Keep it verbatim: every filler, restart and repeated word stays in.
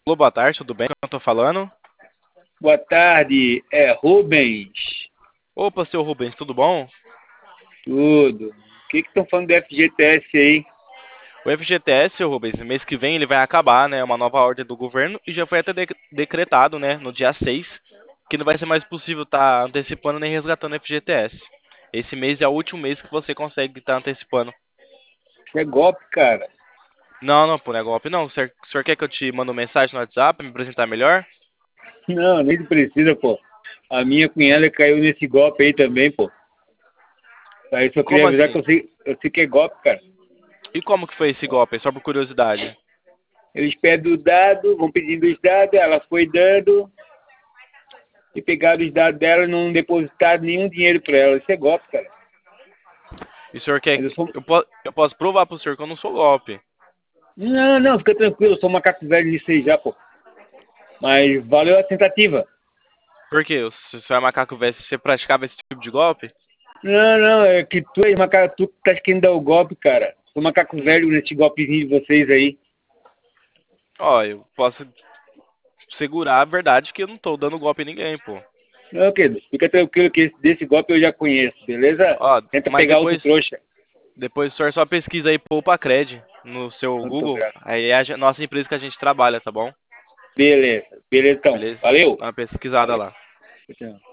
Alô, boa tarde, tudo bem? Quem eu tô falando? Boa tarde, é Rubens. Opa, seu Rubens, tudo bom? Tudo. O que que estão falando do F G T S aí? O F G T S, seu Rubens, mês que vem ele vai acabar, né? Uma nova ordem do governo e já foi até de- decretado, né? No dia seis, que não vai ser mais possível estar antecipando nem resgatando o F G T S. Esse mês é o último mês que você consegue estar antecipando. Isso é golpe, cara. Não, não, pô, não é golpe, não. O senhor, o senhor quer que eu te mande uma mensagem no WhatsApp pra me apresentar melhor? Não, nem precisa, pô. A minha cunhada caiu nesse golpe aí também, pô. Aí só queria Como avisar que assim? eu sei, eu sei que é golpe, cara. E como que foi esse golpe? Só por curiosidade. Eles pedem o dado, vão pedindo os dados, ela foi dando e pegaram os dados dela e não depositaram nenhum dinheiro pra ela. Isso é golpe, cara. E o senhor quer. Mas eu sou. Eu, po- eu posso provar pro senhor que eu não sou golpe. Não, não, fica tranquilo, eu sou macaco velho nisso aí já, pô. Mas valeu a tentativa. Por quê? Se você é macaco velho, você praticava esse tipo de golpe? Não, não, é que tu és macaco, tu que tá querendo dar o golpe, cara. Sou macaco Hum. velho nesse golpezinho de vocês aí. Ó, eu posso segurar a verdade que eu não tô dando golpe em ninguém, pô. Não, querido, fica tranquilo que esse, desse golpe eu já conheço, beleza? Ó, Tenta mas pegar outro depois, trouxa. depois o senhor só pesquisa aí Poupa Cred no seu Muito Google. obrigado. Aí é a gen- nossa empresa que a gente trabalha, tá bom? Beleza, beleza então. Beleza? Valeu. Dá uma pesquisada Valeu. lá. Tchau.